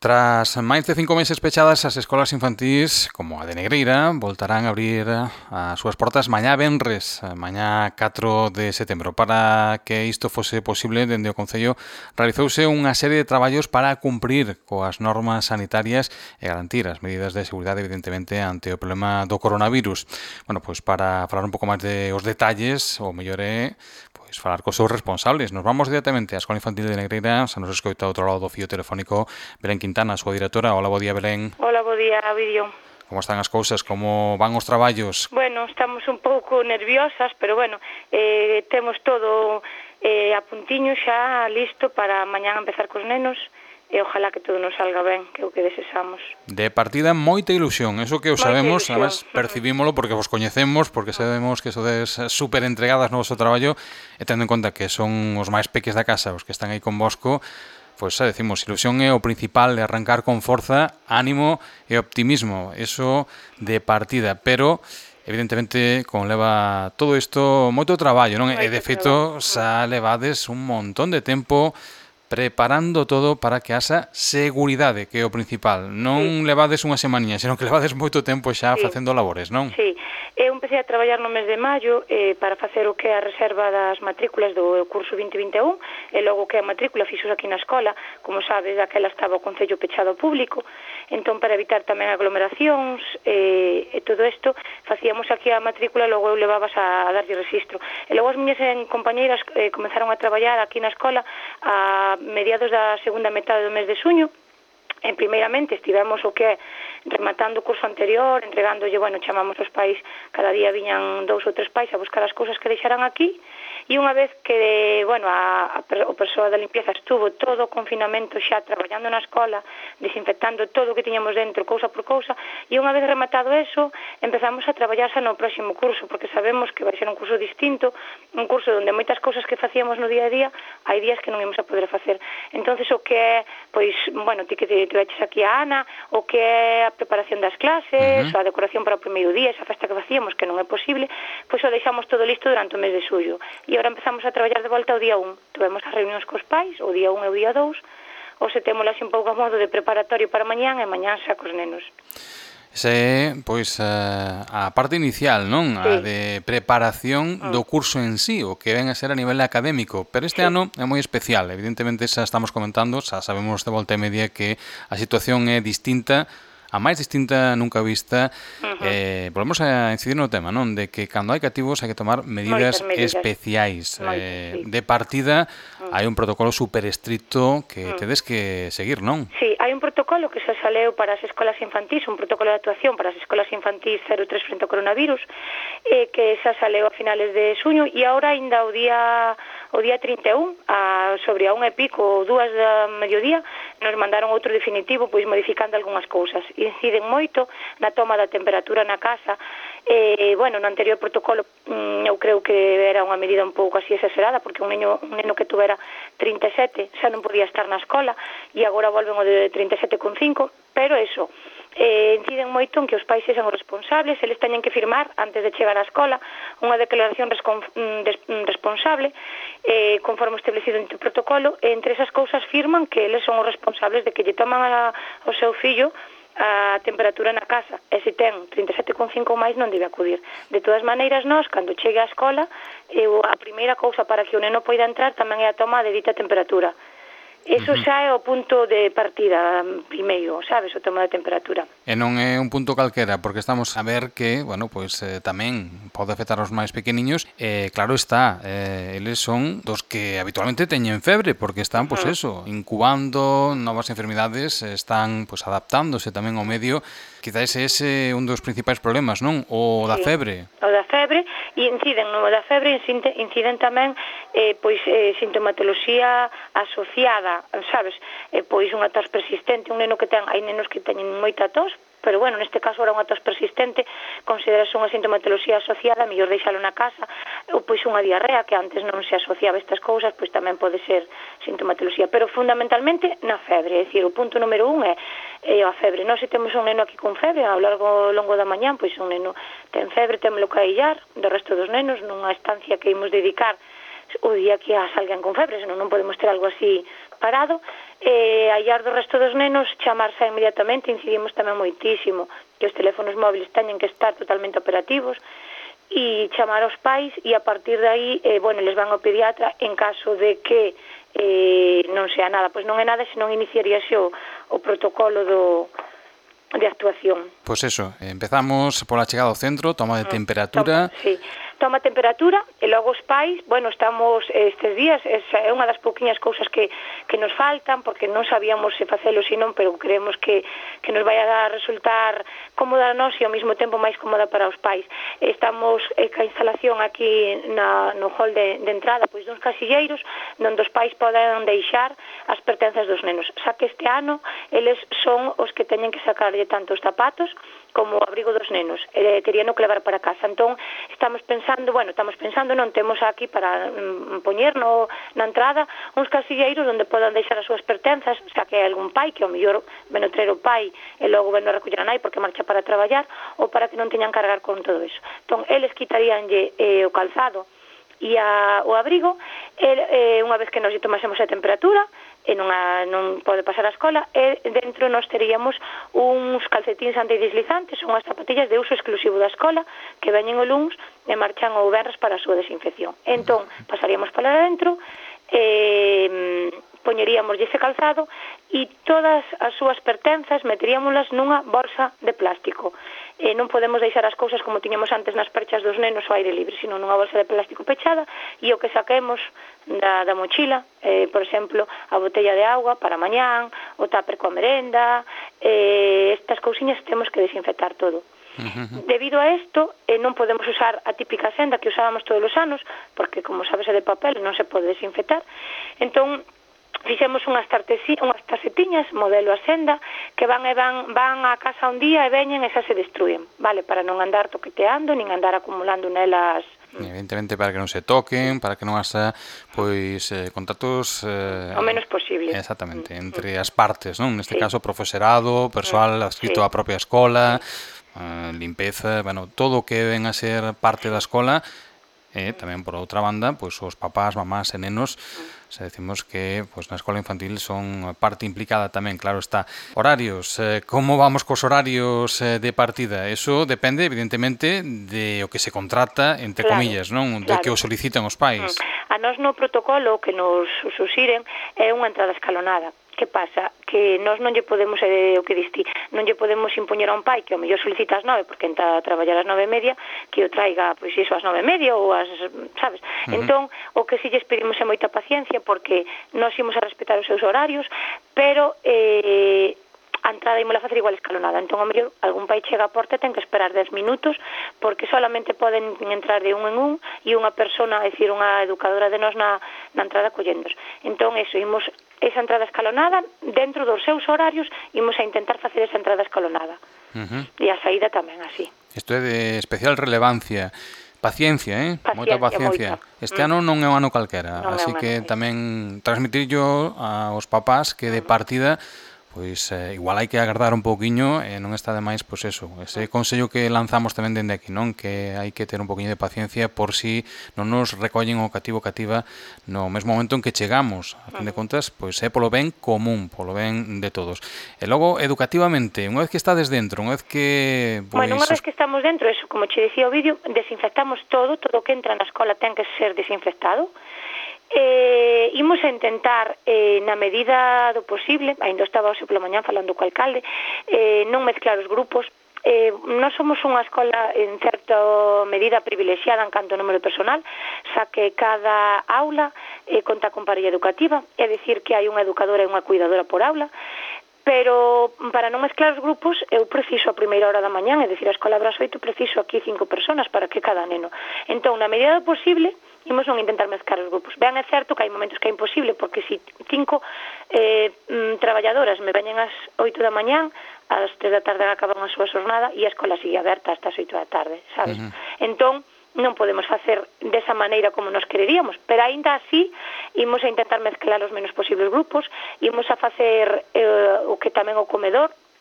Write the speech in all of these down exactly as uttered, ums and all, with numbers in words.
Tras máis de cinco meses pechadas, as escolas infantís, como a de Negreira, voltarán a abrir as súas portas mañá venres, mañá catro de setembro. Para que isto fose posible, dende o Concello realizouse unha serie de traballos para cumprir coas normas sanitarias e garantir as medidas de seguridade, evidentemente, ante o problema do coronavirus. Bueno, pois para falar un pouco máis de os detalles, o mellor é pois falar cos seus responsables. Nos vamos directamente á Escola Infantil de Negreira, se nos escoita outro lado do fío telefónico Belén Quintana, a súa directora. Hola, bo día, Belén. Hola, bo día, Vídeo. Como están as cousas? Como van os traballos? Bueno, estamos un pouco nerviosas, pero bueno, eh, temos todo eh, a puntiño xa listo para mañán empezar cos nenos e ojalá que todo nos salga ben, que é o que desexamos. De partida, moita ilusión, eso que o sabemos, además percibímolo porque vos coñecemos, porque sabemos que sodes super entregadas no vosso traballo, e tendo en conta que son os máis peques da casa, os que están aí con vosco, pois xa decimos, ilusión é o principal, de arrancar con forza, ánimo e optimismo, eso de partida, pero evidentemente conleva todo isto moito traballo, non? E de feito xa levades un montón de tempo preparando todo para que haxa seguridade, que é o principal. Non sí. levades unha semaninha, senón que levades moito tempo xa sí. facendo labores, non? Sí, eu empecé a traballar no mes de maio eh, para facer o que é a reserva das matrículas do curso vinte vinte e un, e logo que a matrícula fixos aquí na escola, como sabes, aquela estaba o Concello pechado ao público, entón para evitar tamén aglomeracións eh, e todo isto, facíamos aquí a matrícula, logo eu levabas a, a darlle registro. E logo as miñas compañeiras eh, comenzaron a traballar aquí na escola a mediados da segunda metade do mes de xuño. En primeiramente estivemos o que é rematando o curso anterior, entregándolle, bueno, chamamos os pais, cada día viñan dous ou tres pais a buscar as cousas que deixaran aquí, e unha vez que, bueno, a, a, o persoa da limpieza estuvo todo o confinamento xa traballando na escola, desinfectando todo o que tiñamos dentro, cousa por cousa, e unha vez rematado eso, empezamos a traballar xa no próximo curso, porque sabemos que vai ser un curso distinto, un curso onde moitas cousas que facíamos no día a día, hai días que non íamos a poder facer. Entonces o que é, pois, bueno, ti que te veches aquí a Ana, o que é a preparación das clases, uh-huh. a decoración para o primeiro día, esa festa que facíamos, que non é posible, pois o deixamos todo listo durante o mes de xullo. E agora empezamos a traballar de volta o día un. Tuvemos as reunións cos pais, o día un e o día dous, ou se temos así un pouco a modo de preparatorio para mañán, e mañán xa cos nenos. Esa é, pois, a, a parte inicial, non? Sí. A de preparación mm. do curso en sí, o que ven a ser a nivel académico. Pero este sí. ano é moi especial. Evidentemente, xa estamos comentando, xa sabemos de volta e media que a situación é distinta, a máis distinta nunca vista. Uh-huh. eh, volvemos a incidir no tema, non? De que cando hai cativos hai que tomar medidas, medidas. especiais. Moitas, eh, sí. De partida, uh-huh. hai un protocolo super estricto que uh-huh. tedes que seguir, non? Sí, hai un protocolo que xa saleu para as escolas infantís, un protocolo de actuación para as escolas infantís cero tres frente ao coronavirus, eh, que xa saleu a finales de xuño, e agora ainda o día o día trinta e un, a, sobre a unha e pico ou dúas da mediodía, nos mandaron outro definitivo, pois modificando algunhas cousas. Inciden moito na toma da temperatura na casa, e, bueno, no anterior protocolo eu creo que era unha medida un pouco así exagerada, porque un neno, un neno que tuvera trinta e sete xa non podía estar na escola, e agora volven o de trinta e sete con cinco, pero eso, eh, inciden moito en que os pais sexan os responsables, eles teñen que firmar antes de chegar á escola unha declaración responsable eh, conforme establecido en o protocolo, e entre esas cousas firman que eles son os responsables de que lle toman a, ao seu fillo a temperatura na casa, e se ten trinta e sete con cinco máis non debe acudir. De todas maneiras, nós, cando chegue á escola, eu, a primeira cousa para que o neno poida entrar tamén é a toma de dita temperatura. Eso uh-huh. xa é o punto de partida primeiro, sabes, o toma de temperatura. E non é un punto calquera, porque estamos a ver que, bueno, pois eh, tamén pode afectar aos máis pequeniños, e eh, claro está, eh, eles son dos que habitualmente teñen febre, porque están, pois uh-huh. eso, incubando novas enfermidades, están, pois, adaptándose tamén ao medio. Quizás ese é un dos principais problemas, non? O da sí, febre. O da febre, e inciden no da febre, inciden tamén eh, pois eh, sintomatoloxía asociada, sabes, eh, pois unha tos persistente, un neno que ten, hai nenos que teñen moita tos, pero bueno, neste caso era unha tos persistente, considerase unha sintomatoloxía asociada, mellor deixalo na casa, ou pois unha diarrea, que antes non se asociaba a estas cousas, pois tamén pode ser sintomatoloxía, pero fundamentalmente na febre, é dicir, o punto número un é, é a febre. Nós se temos un neno aquí con febre, ao largo longo da mañán, pois un neno ten febre, témolo que aillar do resto dos nenos nunha estancia que imos dedicar o día que as alguén con febre, senón non podemos ter algo así parado, E a illar do resto dos nenos chamarse inmediatamente, incidimos tamén moitísimo que os teléfonos móviles teñen que estar totalmente operativos e chamar aos pais e a partir de aí, eh, bueno, les van ao pediatra en caso de que eh, non sea nada, pois non é nada, senón iniciaríase o, o protocolo do, de actuación. Pois eso, empezamos pola chegada ao centro, toma de temperatura. Toma, sí. Toma temperatura e logo os pais, bueno, estamos estes días, é unha das pouquiñas cousas que, que nos faltan, porque non sabíamos se facelo se non, pero creemos que, que nos vai a resultar cómoda a nós e ao mesmo tempo máis cómoda para os pais. Estamos eh, ca instalación aquí na, no hall de, de entrada, pois duns casilleiros, onde os pais poden deixar as pertenzas dos nenos. Xa que este ano, eles son os que teñen que sacarlle tanto os zapatos como o abrigo dos nenos, e terían que levar para casa. Entón, estamos pensando, bueno, estamos pensando, non temos aquí para mm, poñer no, na entrada uns casilleiros onde podan deixar as súas pertenzas, xa que hai algún pai que ao mellor ven o traer o pai e logo ven a recoller a nai porque marcha para traballar, ou para que non teñan cargar con todo eso. Entón, eles quitaríanlle eh, o calzado e a, o abrigo, e, eh, unha vez que nos lle tomásemos a temperatura, e non, a, non pode pasar a escola, e dentro nos teríamos uns calcetins antideslizantes, unhas zapatillas de uso exclusivo da escola, que veñen o luns e marchan o venres para a súa desinfección. Entón, pasaríamos para dentro, e poñeríamos ese calzado e todas as súas pertenzas meteríamolas nunha bolsa de plástico. E non podemos deixar as cousas como tiñamos antes nas perchas dos nenos ao aire libre, sino nunha bolsa de plástico pechada, e o que saquemos da, da mochila, eh, por exemplo, a botella de auga para mañán, o tupper coa merenda, eh, estas cousiñas temos que desinfectar todo. Uh-huh. Debido a isto, eh, non podemos usar a típica senda que usábamos todos os anos, porque, como sabes, é de papel, non se pode desinfectar. Entón, fixemos unhas, unhas tarxetiñas modelo a senda que van e van, van a casa un día e veñen e xa se destruen, vale, para non andar toqueteando nin andar acumulando nelas. Evidentemente para que non se toquen, para que non haxa pois eh, contactos eh, o menos posible. Exactamente, entre as partes, non? Neste sí. caso profesorado, persoal adscrito sí. á propia escola, sí. eh, limpeza, bueno, todo o que ven a ser parte da escola. E tamén, por outra banda, pois os papás, mamás e nenos, se decimos que pois na escola infantil son parte implicada tamén, claro está. Horarios, eh, como vamos cos horarios eh, de partida? Eso depende, evidentemente, de o que se contrata, entre claro, comillas, non? De claro. que o solicitan os pais. A nós no protocolo que nos suxiren é unha entrada escalonada. Que pasa? Que nós non lle podemos, eh, o que diste, non lle podemos impoñer a un pai que ao mellor solicita as nove porque entra a traballar ás nove e media, que o traiga, pois iso, ás nove e media ou as, sabes? Uh-huh. Entón, o que si lles pedimos é moita paciencia porque nós imos a respetar os seus horarios, pero eh, a entrada imos a facer igual escalonada. Entón, ao mellor, algún pai chega á porta e ten que esperar dez minutos porque solamente poden entrar de un en un e unha persona, é dicir, unha educadora de nós na, na entrada collendos. Entón, eso, imos esa entrada escalonada, dentro dos seus horarios, imos a intentar facer esa entrada escalonada. Uh-huh. E a saída tamén así. Isto é de especial relevancia. Paciencia, eh? Paciencia, moita paciencia. Moita. Este mm. ano non é un ano calquera, non así que ano, tamén transmitirlo aos papás que de partida pois eh, igual hai que agardar un pouquiño e non está de máis, pois eso, ese consello que lanzamos tamén dende aquí, non? Que hai que ter un pouquiño de paciencia por si non nos recollen o cativo cativa no mesmo momento en que chegamos. A fin de contas, pois é polo ben común, polo ben de todos. E logo, educativamente, unha vez que estades dentro, unha vez que... Pois, bueno, unha vez que estamos dentro, eso, como che dicía o vídeo, desinfectamos todo, todo o que entra na escola ten que ser desinfectado. Eh, imos a intentar eh, na medida do posible, ainda estaba hoxe pola mañán falando co alcalde, eh, non mezclar os grupos. Eh, nós somos unha escola en certa medida privilexiada en canto ao número de personal, xa que cada aula eh, conta con parella educativa, é dicir que hai unha educadora e unha cuidadora por aula, pero para non mezclar os grupos eu preciso a primeira hora da mañán, é dicir, a escola abre ás oito, preciso aquí cinco personas para que cada neno. Entón, na medida do posible, imos non intentar mezclar os grupos. Ben, é certo que hai momentos que é imposible, porque se cinco eh, mm, traballadoras me veñen ás oito da mañán, ás tres da tarde acaban a súa xornada e a escola sigue aberta hasta as oito da tarde, sabes? Uh-huh. Entón, non podemos facer desa maneira como nos quereríamos, pero aínda así imos a intentar mezclar os menos posibles grupos, imos a facer eh, o que tamén o comedor,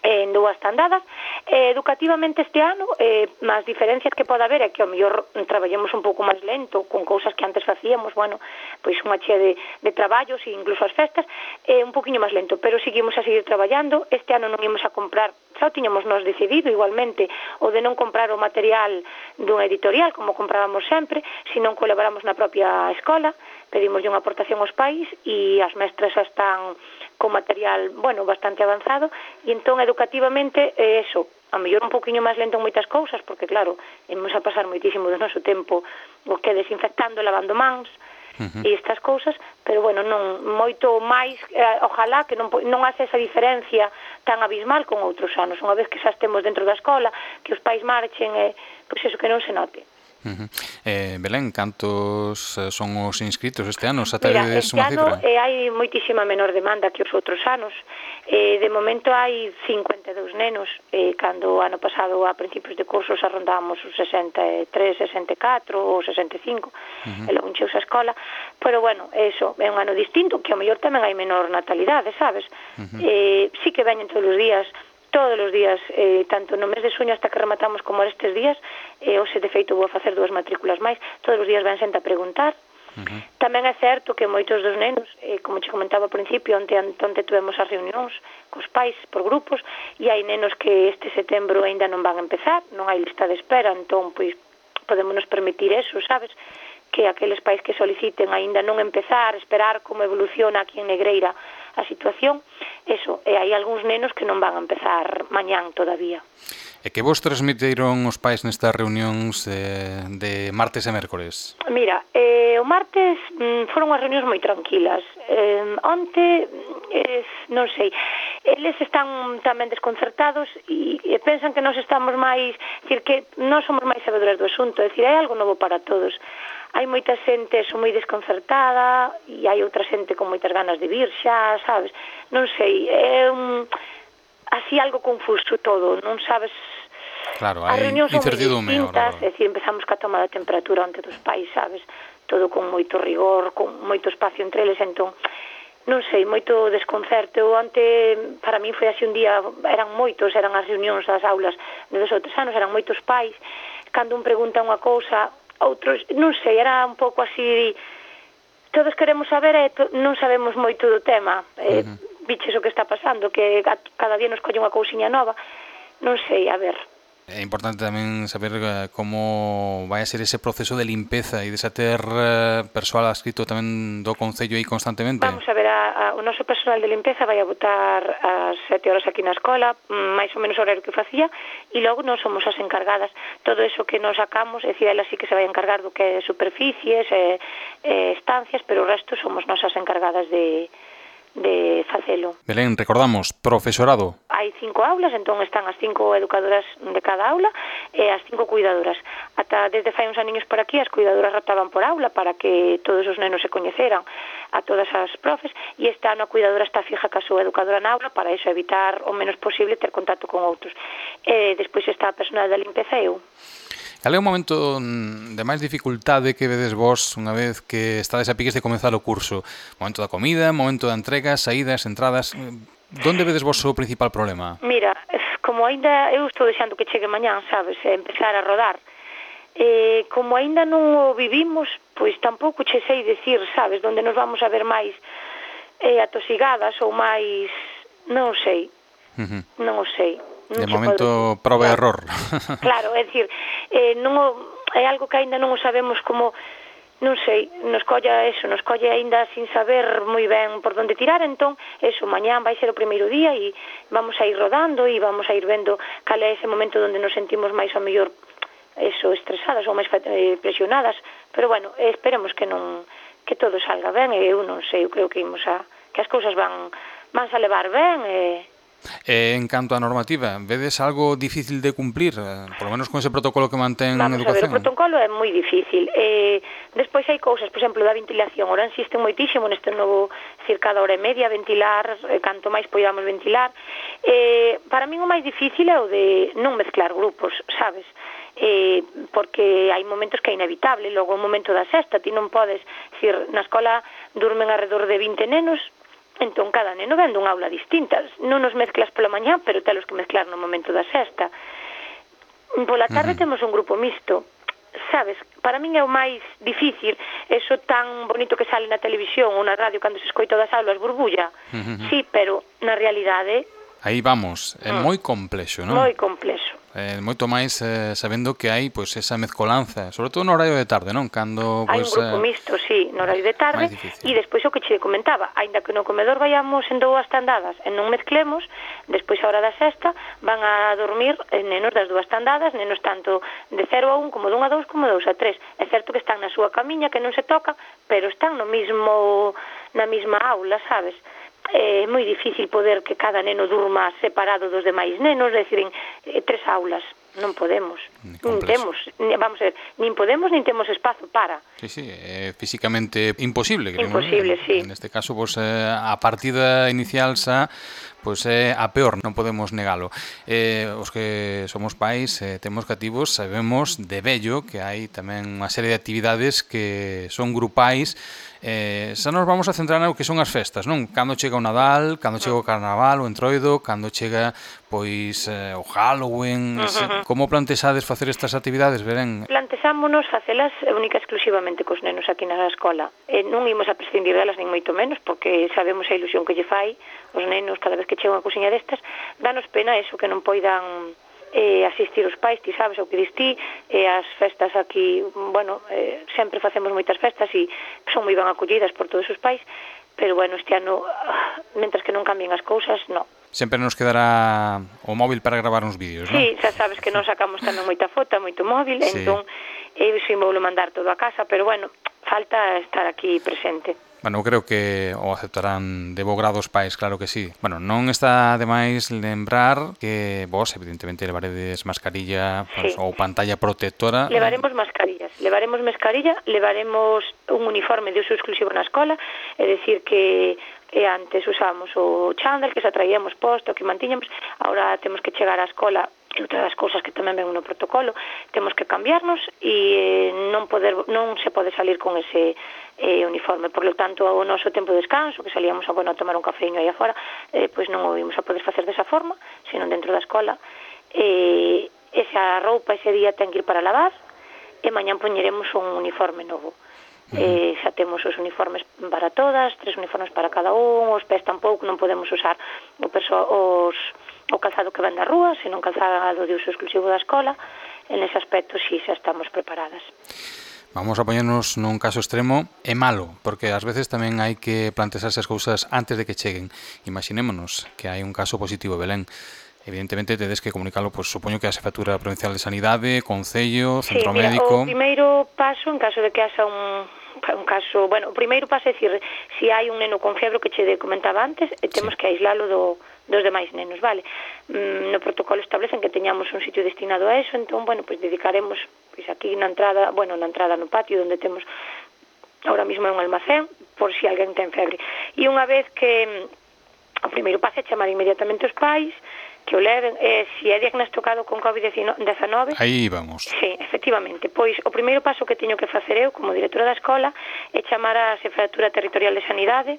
en dúas tandadas. Eh, educativamente este ano, eh, as diferencias que pode haber é que ao mellor traballemos un pouco máis lento con cousas que antes facíamos, bueno, pois unha chea de, de traballos e incluso as festas, eh, un poquinho máis lento, pero seguimos a seguir traballando. Este ano non imos a comprar, xa o tiñamos nos decidido igualmente, o de non comprar o material dun editorial como comprábamos sempre, senón que o leváramos na propia escola. Pedimos unha aportación aos pais e as mestras xa están con material, bueno, bastante avanzado, e entón educativamente é eso, a mellor un poquinho máis lento en moitas cousas, porque claro, imos a pasar moitísimo do noso tempo o que desinfectando, lavando mans, uh-huh. e estas cousas, pero bueno, non moito máis, eh, ojalá que non, non hace esa diferencia tan abismal con outros anos, unha vez que xa estemos dentro da escola, que os pais marchen, e, pois eso, que non se note. Uh-huh. eh, Belén, cantos son os inscritos este ano? Xa Mira, tedes este unha ano cifra? eh, hai moitísima menor demanda que os outros anos. Eh, de momento hai cincuenta e dous nenos, eh, cando o ano pasado a principios de cursos arrondábamos os sesenta e tres, sesenta e catro ou sesenta e cinco, uh-huh. e logo encheuse a escola, pero bueno, eso é un ano distinto, que ao mellor tamén hai menor natalidade, sabes? Uh-huh. Eh, sí que veñen todos os días, todos os días, eh, tanto no mes de xuño hasta que rematamos como estes días, eh, hoxe de feito vou a facer dúas matrículas máis, todos os días ven xente a preguntar. Uh-huh. Tamén é certo que moitos dos nenos, eh, como te comentaba ao principio, onte, onte tuvemos as reunións cos pais por grupos, e hai nenos que este setembro aínda non van a empezar, non hai lista de espera, entón, pois, podemos nos permitir eso, sabes? Que aqueles pais que soliciten aínda non empezar, esperar como evoluciona aquí en Negreira a situación, eso, e hai algúns nenos que non van a empezar mañán todavía. E que vos transmitiron os pais nestas reunións de, de martes e mércores? Mira, eh, o martes mm, foron unhas reunións moi tranquilas. Eh, onte, eh, non sei, eles están tamén desconcertados e, e pensan que nós estamos máis, decir, que nós somos máis sabedoras do asunto, decir, hai algo novo para todos. Hai moita xente son moi desconcertada e hai outra xente con moitas ganas de vir xa, sabes? Non sei, é un, así algo confuso todo, non sabes. Claro, hai incertidume ahora. É dicir, empezamos ca toma da temperatura ante dos pais, sabes? Todo con moito rigor, con moito espacio entre eles, entón, non sei, moito desconcerto. Onte, para mí foi así un día, eran moitos, eran as reunións das aulas de dos ou tres anos, eran moitos pais, cando un pregunta unha cousa, outros, non sei, era un pouco así, todos queremos saber e to, non sabemos moito do tema. Eh, uh-huh. Biches o que está pasando, que cada día nos colle unha cousiña nova, non sei, a ver. É importante tamén saber como vai a ser ese proceso de limpeza e de xa ter uh, persoal adscrito tamén do Concello aí constantemente. Vamos a ver, a, a, o noso personal de limpeza vai a botar as sete horas aquí na escola, máis ou menos o horario que facía, e logo nós somos as encargadas. Todo eso que nos sacamos, é dicir, ela sí que se vai a encargar do que é superficies, e, e estancias, pero o resto somos nosas encargadas de... de facelo. Belén, recordamos, profesorado. Hai cinco aulas, entón están as cinco educadoras de cada aula e as cinco cuidadoras. Ata desde fai uns aniños por aquí as cuidadoras rotaban por aula para que todos os nenos se coñeceran a todas as profes, e este ano a cuidadora está fija ca súa educadora na aula para iso evitar o menos posible ter contacto con outros. E despois está a personal da limpeza e eu. Cal é o momento de máis dificultade que vedes vos unha vez que estades a piques de comenzar o curso? Momento da comida, momento da entrega, saídas, entradas... Donde vedes vos o principal problema? Mira, como aínda eu estou deixando que chegue mañán, sabes, e empezar a rodar, eh, como aínda non o vivimos, pois tampouco che sei decir, sabes, donde nos vamos a ver máis eh, atosigadas ou máis... Non sei, uh-huh. non o sei. Non de momento, prova e error. Claro, é dicir, eh, non o, é algo que aínda non o sabemos como, non sei, nos colla eso, nos colla aínda sin saber moi ben por onde tirar, entón, eso, mañán vai ser o primeiro día e vamos a ir rodando e vamos a ir vendo cal é ese momento onde nos sentimos máis ao mellor, eso, estresadas ou máis eh, presionadas, pero bueno, esperemos que non, que todo salga ben, e eu non sei, eu creo que imos a, que as cousas van, van a levar ben, e... E en canto á normativa, vedes algo difícil de cumplir, por lo menos con ese protocolo que mantén Vamos educación? Vamos a ver, o protocolo é moi difícil. Eh, despois hai cousas, por exemplo, da ventilación. Ora insisten moitísimo neste novo, decir, cada hora e media, ventilar, eh, canto máis podamos ventilar. Eh, para min o máis difícil é o de non mezclar grupos, sabes? Eh, porque hai momentos que é inevitable. Logo, o momento da sexta, ti non podes, decir, na escola durmen alrededor de vinte nenos, Entón, cada neno ven dunha aula distinta. Non nos mezclas pola mañá, pero telos que mezclar no momento da sexta. Pola tarde uh-huh. temos un grupo mixto. Sabes, para min é o máis difícil eso tan bonito que sale na televisión ou na radio cando se escoita das aulas burbulla. Uh-huh. Sí, pero na realidade... Aí vamos, é uh-huh. moi complexo, non? Moi complexo. Eh, moito máis eh, sabendo que hai pois esa mezcolanza, sobre todo no horario de tarde, non? Cando hai pois un grupo eh, mixto, sí, no horario de tarde, e despois o que che comentaba, aínda que no comedor vayamos en dúas tandadas e non mezclemos, despois a hora da sexta van a dormir nenos das dúas tandadas, nenos tanto de cero a un como de un a dous como de dous a tres. É certo que están na súa camiña, que non se toca, pero están no mismo na mesma aula, sabes? É moi difícil poder que cada neno durma separado dos demais nenos, é dicir, en eh, tres aulas. Non podemos. Nin temos, vamos a ver, nin podemos nin temos espazo para. Sí, sí, é físicamente imposible. Imposible, sí. En este caso, pues, eh, a partida inicial xa pois é a peor, non podemos negalo. Eh, os que somos pais, eh, temos cativos, sabemos de vello que hai tamén unha serie de actividades que son grupais. Eh, xa nos vamos a centrar no que son as festas, non? Cando chega o Nadal, cando chega o Carnaval, o Entroido, cando chega pois eh, o Halloween. Uh-huh. Como plantexades facer estas actividades, Belén? Plantesámonos facelas única exclusivamente cos nenos aquí na escola. E non imos a prescindir delas nin moito menos, porque sabemos a ilusión que lle fai os nenos cada vez que chegan a cousiña destas. Danos pena eso, que non poidan eh, asistir os pais, ti sabes o que dis ti, e as festas aquí, bueno, eh, sempre facemos moitas festas e son moi ben acollidas por todos os pais, pero bueno, este ano, mentras que non cambien as cousas, non. Sempre nos quedará o móvil para gravar uns vídeos, non? Sí, xa sabes que non sacamos tamén moita foto, moito móvil, sí. Entón, eu xin voulo mandar todo a casa, pero bueno, falta estar aquí presente. Bueno, creo que o aceptarán de bo grado os pais, claro que sí. Bueno, non está de máis lembrar que vos, evidentemente, levaredes mascarilla, pues, sí. ou pantalla protectora. Levaremos mascarillas, levaremos mascarilla, levaremos un uniforme de uso exclusivo na escola, é dicir que e antes usábamos o chándal que xa traíamos posto, que mantiñamos, agora temos que chegar á escola, e outra das cousas que tamén ven no protocolo, temos que cambiarnos e non poder non se pode salir con ese eh, uniforme, por lo tanto o noso tempo de descanso, que salíamos a, bueno, a tomar un cafeíño aí afora, eh, pois non o vimos a poder facer desa forma, senón dentro da escola. E esa roupa ese día ten que ir para lavar e mañán poñeremos un uniforme novo. Uh-huh. Eh, xa temos os uniformes para todas, tres uniformes para cada un, os pés tampouco, non podemos usar o, perso- os, o calzado que ven da rúa, senón calzado de uso exclusivo da escola. En ese aspecto sí, xa estamos preparadas. Vamos a poñernos nun caso extremo, é malo, porque ás veces tamén hai que plantexarse as cousas antes de que cheguen. Imaginémonos que hai un caso positivo, Belén. Evidentemente tedes que comunicarlo, pues, supoño que a Xefatura Provincial de Sanidade, Concello, Centro sí, mira, Médico. O primeiro paso, en caso de que haxa un, un caso, bueno, o primeiro paso é dicir, se si hai un neno con febre que che comentaba antes, e temos sí. que aislalo do, dos demais nenos, vale? Mm, no protocolo establecen que teñamos un sitio destinado a eso, entón, bueno, pues dedicaremos, pois aquí na entrada, bueno, na entrada no patio, onde temos ahora mismo un almacén, por si alguén ten febre. E unha vez que o primeiro paso é chamar inmediatamente os pais, que o leven, eh, se é diagnosticado con covid dezenove... Aí vamos. Sí, efectivamente. Pois o primeiro paso que teño que facer eu, como directora da escola, é chamar a Xefatura Territorial de Sanidade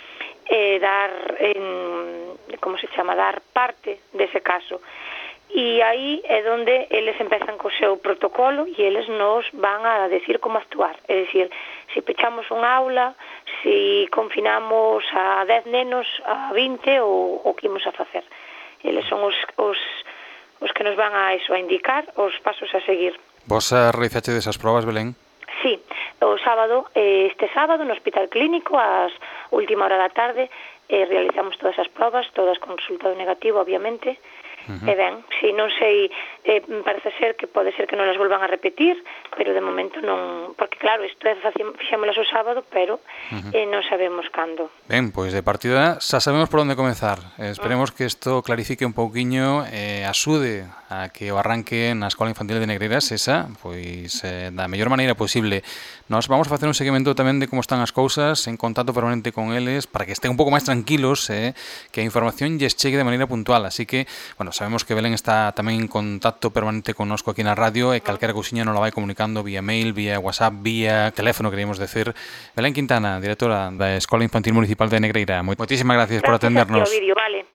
e dar, en, como se chama, dar parte dese caso. E aí é onde eles empezan co seu protocolo e eles nos van a decir como actuar. É dicir, se pechamos unha aula, se confinamos a dez nenos, a vinte, ou o que imos a facer. Eles son os, os, os que nos van a eso, a indicar os pasos a seguir. Vos realizaste desas probas, Belén? Sí, o sábado, este sábado no Hospital Clínico, ás última hora da tarde, eh, realizamos todas as probas, todas con resultado negativo, obviamente. Uh-huh. E ben, si non sei, eh, parece ser que pode ser que non las volvan a repetir, pero de momento non, porque claro, isto é fixémolas o sábado, pero uh-huh. eh, non sabemos cando. Ben, pois de partida xa sabemos por onde comezar. Eh, esperemos uh-huh. que isto clarifique un pouquiño, eh, axude a que o arranque na Escola Infantil de Negreiras esa, pois eh, da mellor maneira posible. Nós vamos a facer un seguimento tamén de como están as cousas, en contacto permanente con eles, para que estén un pouco máis tranquilos, eh, que a información lles chegue de maneira puntual. Así que, bueno, sabemos que Belén está tamén en contacto contacto permanente connosco aquí na radio e calquera cousiña nos la vai comunicando vía mail, vía WhatsApp, vía teléfono, queríamos decir. Belén Quintana, directora da Escola Infantil Municipal de Negreira, moitísimas gracias por atendernos. Gracias a ti, Ovidio, vale.